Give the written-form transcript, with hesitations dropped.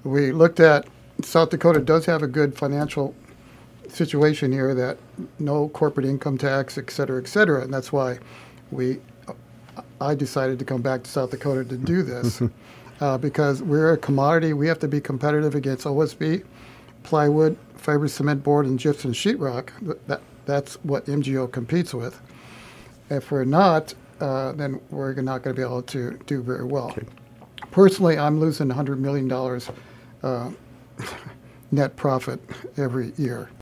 we looked at South Dakota does have a good financial situation here, that no corporate income tax, et cetera, and that's why I decided to come back to South Dakota to do this because we're a commodity. We have to be competitive against OSB, plywood, fiber cement board, and gypsum sheetrock. That's what MGO competes with. If we're not, then we're not going to be able to do very well. Okay. Personally, I'm losing $100 million net profit every year.